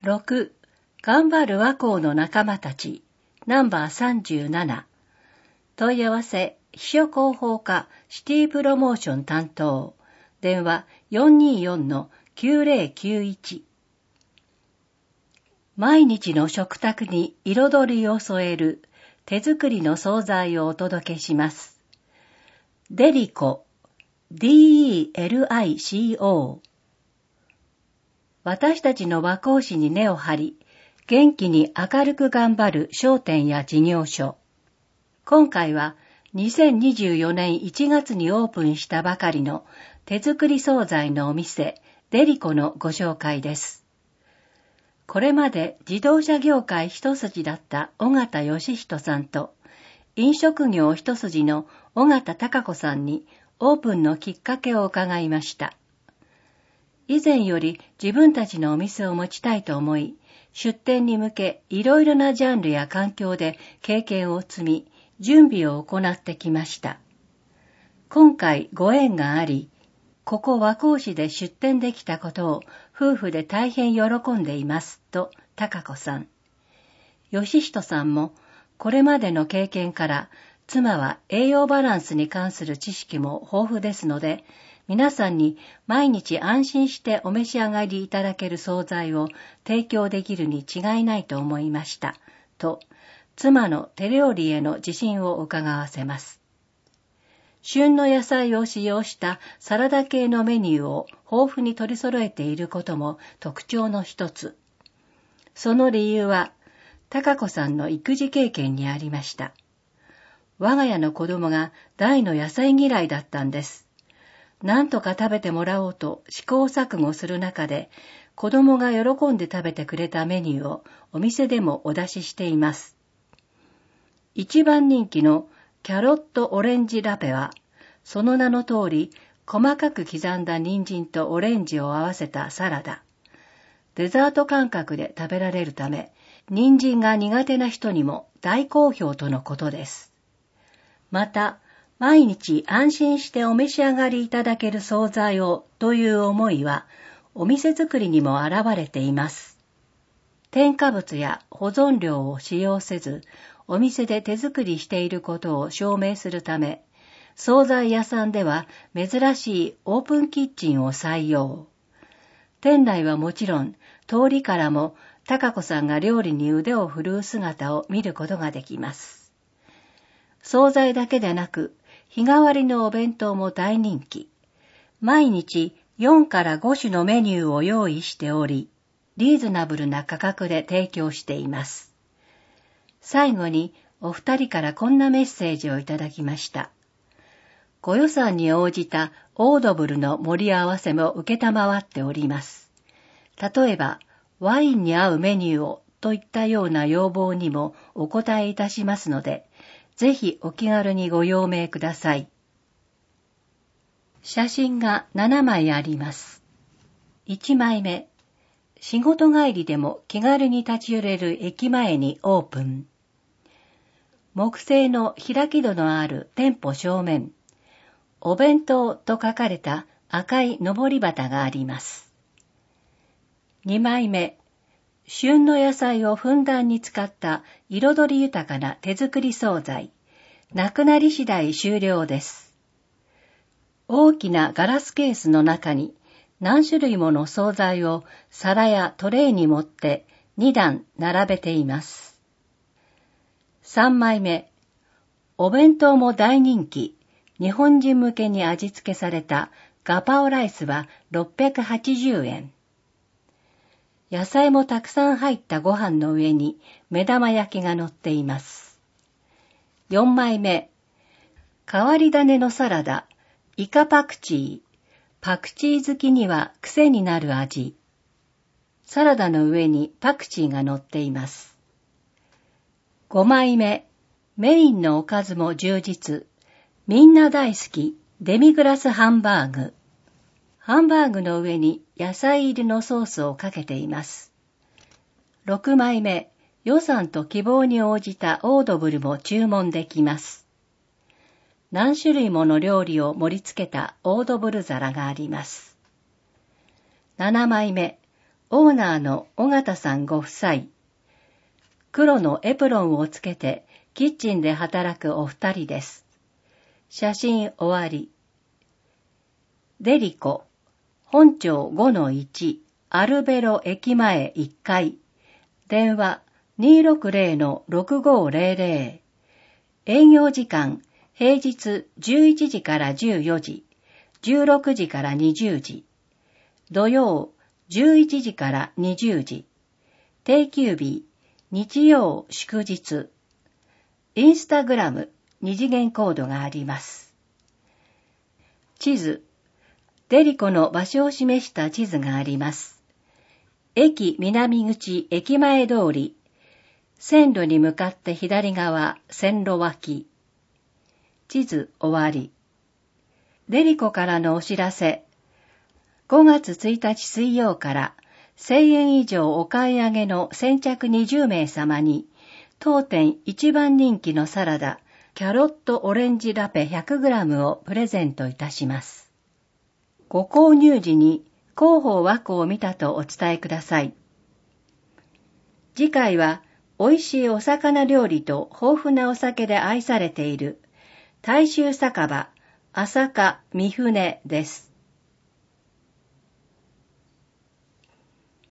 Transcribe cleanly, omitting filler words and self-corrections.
6. 頑張る和光の仲間たちナンバー37。問い合わせ秘書広報課シティプロモーション担当電話 424-9091。 毎日の食卓に彩りを添える手作りの惣菜をお届けします。デリコ DELICO。 私たちの和光市に根を張り、元気に明るく頑張る商店や事業所。今回は2024年1月にオープンしたばかりの手作り惣菜のお店デリコのご紹介です。これまで自動車業界一筋だった尾形義人さんと飲食業一筋の尾形貴子さんにオープンのきっかけを伺いました。以前より自分たちのお店を持ちたいと思い、出店に向けいろいろなジャンルや環境で経験を積み、準備を行ってきました。今回ご縁があり、ここ和光市で出店できたことを夫婦で大変喜んでいますと貴子さん。義人さんもこれまでの経験から妻は栄養バランスに関する知識も豊富ですので、皆さんに毎日安心してお召し上がりいただける惣菜を提供できるに違いないと思いましたと、妻の手料理への自信を伺わせます。旬の野菜を使用したサラダ系のメニューを豊富に取り揃えていることも特徴の一つ。その理由は、貴子さんの育児経験にありました。我が家の子供が大の野菜嫌いだったんです。なんとか食べてもらおうと試行錯誤する中で、子供が喜んで食べてくれたメニューをお店でもお出ししています。一番人気のキャロットオレンジラペは、その名の通り、細かく刻んだ人参とオレンジを合わせたサラダ。デザート感覚で食べられるため、人参が苦手な人にも大好評とのことです。また、毎日安心してお召し上がりいただける惣菜をという思いは、お店作りにも現れています。添加物や保存料を使用せず、お店で手作りしていることを証明するため、惣菜屋さんでは珍しいオープンキッチンを採用。店内はもちろん、通りからも貴子さんが料理に腕を振るう姿を見ることができます。惣菜だけでなく、日替わりのお弁当も大人気。毎日4から5種のメニューを用意しており、リーズナブルな価格で提供しています。最後にお二人からこんなメッセージをいただきました。ご予算に応じたオードブルの盛り合わせも受けたまわっております。例えば、ワインに合うメニューをといったような要望にもお答えいたしますので、ぜひお気軽にご用命ください。写真が7枚あります。1枚目、仕事帰りでも気軽に立ち寄れる駅前にオープン。木製の開き戸のある店舗正面、お弁当と書かれた赤い上り旗があります。2枚目、旬の野菜をふんだんに使った彩り豊かな手作り惣菜。なくなり次第終了です。大きなガラスケースの中に何種類もの惣菜を皿やトレイに盛って2段並べています。3枚目、お弁当も大人気、日本人向けに味付けされたガパオライスは680円。野菜もたくさん入ったご飯の上に目玉焼きが乗っています。4枚目、変わり種のサラダ、イカパクチー。パクチー好きには癖になる味。サラダの上にパクチーが乗っています。5枚目、メインのおかずも充実。みんな大好き、デミグラスハンバーグ。ハンバーグの上に野菜入りのソースをかけています。6枚目、予算と希望に応じたオードブルも注文できます。何種類もの料理を盛り付けたオードブル皿があります。7枚目、 オーナーの尾形さんご夫妻。黒のエプロンをつけてキッチンで働くお二人です。写真終わり。デリコ、本町 5-1、アルベロ駅前1階。電話 260-6500。営業時間、平日11時から14時、16時から20時。土曜11時から20時。定休日、日曜祝日。インスタグラム、二次元コードがあります。地図。デリコの場所を示した地図があります。駅南口駅前通り。線路に向かって左側、線路脇。地図終わり。デリコからのお知らせ。5月1日水曜から1000円以上お買い上げの先着20名様に、当店一番人気のサラダ、キャロットオレンジラペ 100g をプレゼントいたします。ご購入時に広報枠を見たとお伝えください。次回は美味しいお魚料理と豊富なお酒で愛されている大衆酒場、朝霞三船です。